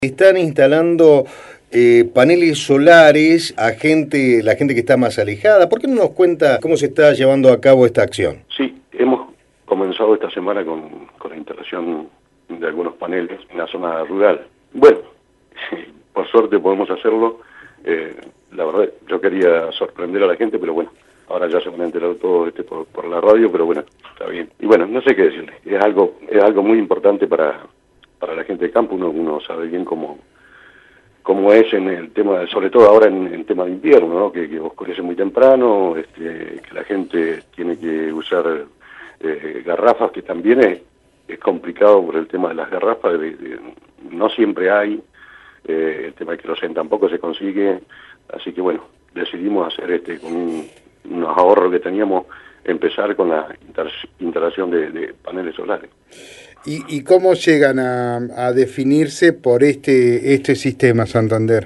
Están instalando paneles solares a la gente que está más alejada. ¿Por qué no nos cuenta cómo se está llevando a cabo esta acción? Sí, hemos comenzado esta semana con la instalación de algunos paneles en la zona rural. Bueno, por suerte podemos hacerlo. La verdad, yo quería sorprender a la gente, pero bueno, ahora ya se van a enterar todos por la radio, pero bueno, está bien. Y bueno, no sé qué decirles. Es algo muy importante para la gente de campo. Uno sabe bien cómo es en el tema, sobre todo ahora en tema de invierno, ¿no? Que oscurece muy temprano, que la gente tiene que usar garrafas, que también es complicado por el tema de las garrafas, no siempre hay, el tema de queroseno tampoco se consigue, así que bueno, decidimos hacer con unos ahorros que teníamos, empezar con la instalación de paneles solares. ¿Y cómo llegan a definirse por este sistema, Santander?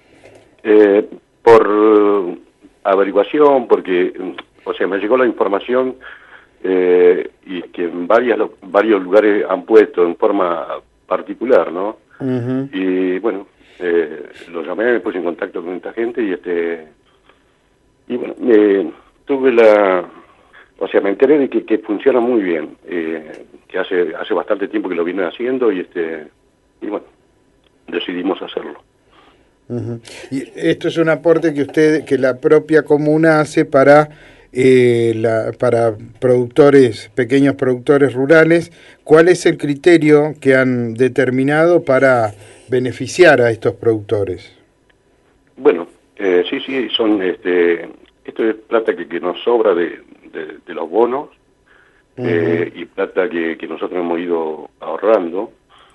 Por averiguación, porque, o sea, me llegó la información y que en varios lugares han puesto en forma particular, ¿no? Uh-huh. Y bueno, lo llamé, me puse en contacto con esta gente y bueno, o sea, me enteré de que funciona muy bien, que hace bastante tiempo que lo vienen haciendo y bueno, decidimos hacerlo. Uh-huh. Y esto es un aporte que la propia comuna hace para pequeños productores rurales. ¿Cuál es el criterio que han determinado para beneficiar a estos productores? Bueno, sí, esto es plata que nos sobra de los bonos, uh-huh. Y plata que nosotros hemos ido ahorrando.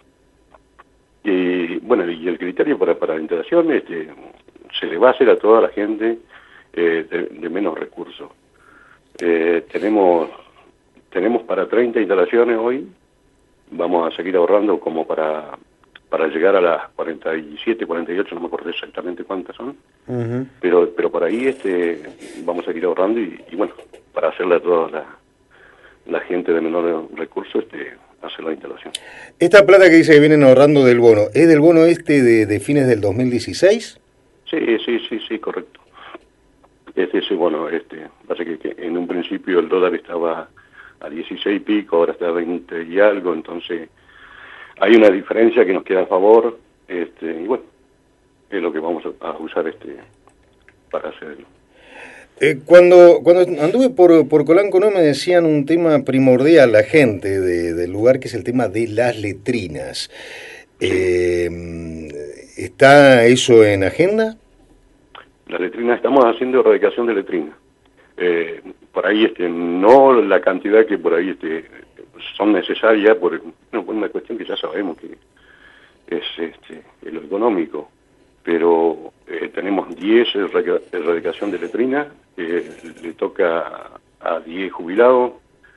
Y bueno, y el criterio para la instalación se le va a hacer a toda la gente de menos recursos. Tenemos para 30 instalaciones hoy, vamos a seguir ahorrando como para llegar a las 47, 48, no me acuerdo exactamente cuántas son, uh-huh. pero por ahí vamos a seguir ahorrando y bueno, para hacerle a toda la gente de menores recursos hacer la instalación. Esta plata que dice que vienen ahorrando del bono, ¿es del bono de fines del 2016? Sí, correcto. Ese bono, pasa que en un principio el dólar estaba a 16 y pico, ahora está a 20 y algo, entonces hay una diferencia que nos queda a favor, y bueno, es lo que vamos a usar para hacerlo. Cuando anduve por Colanco no me decían un tema primordial la gente del lugar, que es el tema de las letrinas. Sí. ¿Está eso en agenda? Las letrinas, estamos haciendo erradicación de letrinas. Por ahí no la cantidad que por ahí son necesarias por una cuestión que ya sabemos que es lo económico, pero tenemos 10 erradicación de letrinas, le toca a 10 jubilados,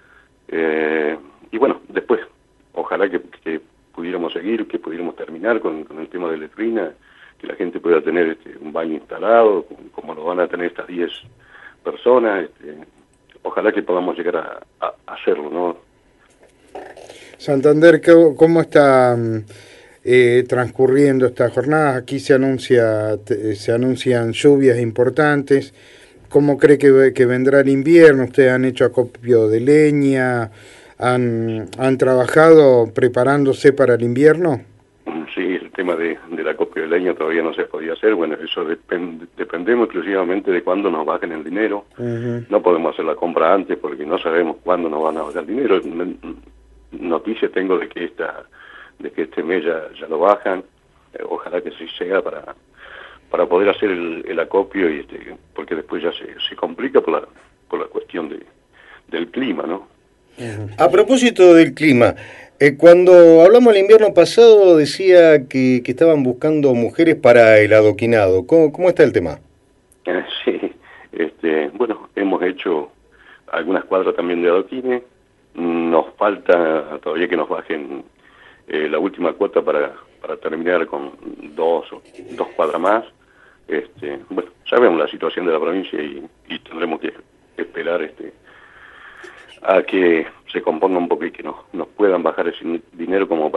y bueno, después ojalá que pudiéramos seguir, que pudiéramos terminar con el tema de letrina, que la gente pueda tener un baño instalado, como lo van a tener estas 10 personas, ojalá que podamos llegar a hacerlo, ¿no? Santander, ¿cómo está transcurriendo estas jornadas? Aquí se anuncian lluvias importantes. ¿Cómo cree que vendrá el invierno? ¿Ustedes han hecho acopio de leña? ¿Han trabajado preparándose para el invierno? Sí, el tema del acopio de leña todavía no se podía hacer. Bueno, eso dependemos exclusivamente de cuándo nos bajen el dinero. Uh-huh. No podemos hacer la compra antes porque no sabemos cuándo nos van a bajar el dinero. Noticias tengo de que este mes ya lo bajan. Ojalá que sí sea para poder hacer el acopio porque después ya se complica por la cuestión del clima, ¿no? Uh-huh. A propósito del clima, cuando hablamos el invierno pasado decía que estaban buscando mujeres para el adoquinado. ¿Cómo está el tema? Sí, bueno, hemos hecho algunas cuadras también de adoquines. Nos falta todavía que nos bajen la última cuota para terminar con dos cuadras más. Bueno, sabemos la situación de la provincia y tendremos que esperar a que se componga un poco y que nos puedan bajar ese dinero como para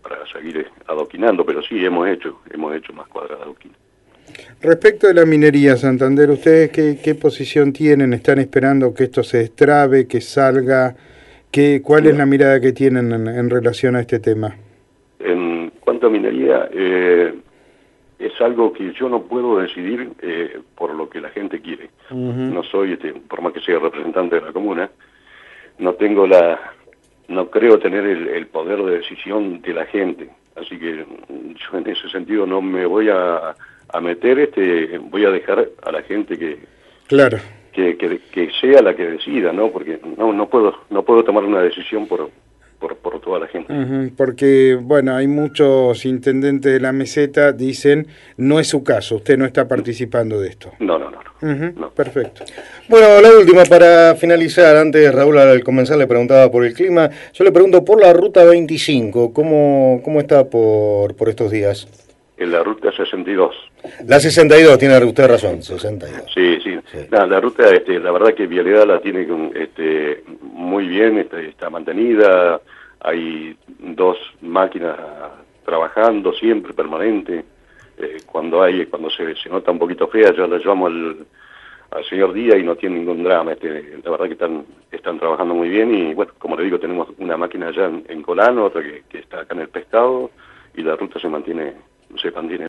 para seguir adoquinando, pero sí hemos hecho más cuadras de adoquines. Respecto de la minería, Santander, ¿ustedes qué posición tienen? ¿Están esperando que esto se destrabe, que salga? ¿Cuál es la mirada que tienen en relación a este tema? En cuanto a minería, es algo que yo no puedo decidir por lo que la gente quiere. No soy, por más que sea representante de la comuna, no creo tener el poder de decisión de la gente. Así que yo en ese sentido no me voy a meter, voy a dejar a la gente claro, que sea la que decida, ¿no? Porque no puedo tomar una decisión por toda la gente. Porque, bueno, hay muchos intendentes de la meseta, dicen, no es su caso, usted no está participando de esto. No. Perfecto. Bueno, la última para finalizar, antes Raúl al comenzar le preguntaba por el clima, yo le pregunto por la ruta 25, ¿cómo está por estos días? En la ruta 62. La 62, tiene usted razón, 62. Sí. La ruta, la verdad que Vialidad la tiene muy bien, está mantenida, hay 2 máquinas trabajando siempre, permanente. Cuando se nota un poquito fea, yo la llamo al señor Díaz y no tiene ningún drama. La verdad que están trabajando muy bien y, bueno, como le digo, tenemos una máquina allá en Colano, otra que está acá en el Pescado, y la ruta se mantiene